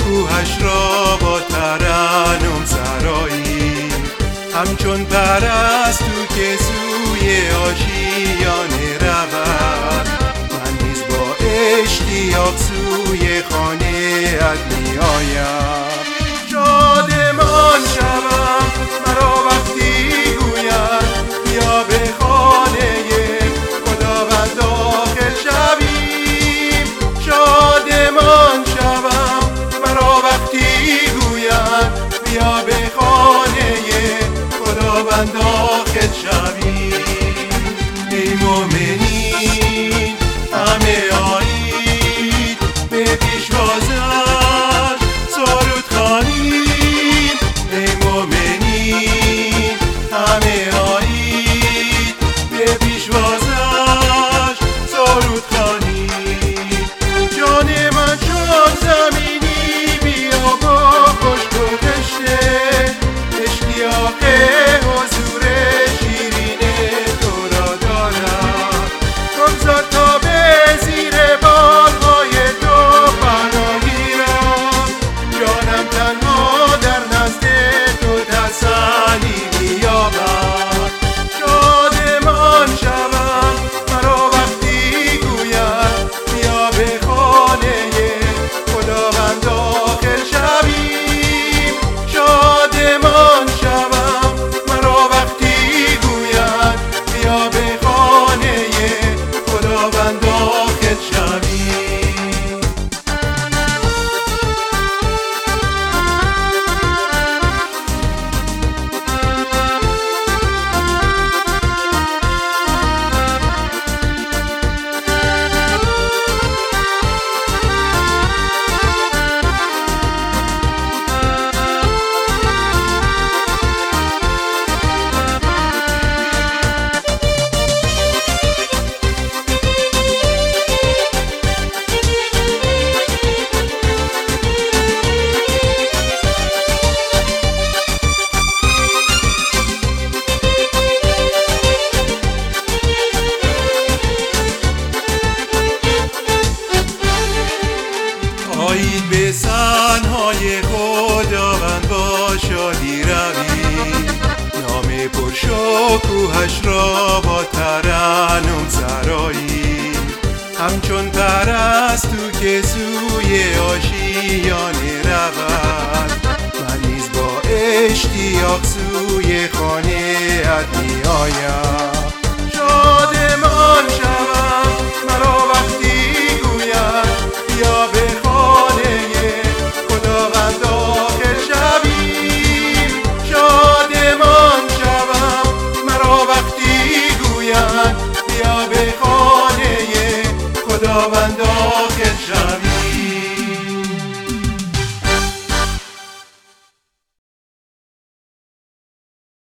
کوهش را با ترنم سرایی، همچون پرستو که سوی آشیانه رود، من نیز با اشتیاق سوی خانه ات می آیم. شادمان شوم مرا وقتی گوید بیا به خانه خداوند داخل شویم. شادمان شوم مرا وقتی گوید بیا به خانه خداوند داخل شویم. ای مومنین همه آیید به پیشوازش سرود خوانید. ای مومنین همه آیید به پیشوازش سرود خوانید. جان من شد زمینی بیا با خشک و دشته، اشتیاق حضور شیرین تو را دارم. بگذار تا به زیر بالهای تو پناه گیرم، جانم تنها در نزد تو تسلی بیابد. شادمان شوم مرا وقتی گوید بیا به خانه خداوند داخل شویم. شادمان شوم مرا وقتی گوید بیا به خانه خداوند داخل شویم. آیید به صحنهای خداوند با شادی روید، نام پرشکوهش را با ترنم سرایید، همچون پرستو که سوی آشیانه رود، من نیز با اشتیاق سوی خانه ات می آیم. شادمان شوم مرا وقتی گوید بیا به خانه خداوند داخل شویم. شادمان شوم مرا وقتی گوید بیا به خانه خداوند داخل شویم.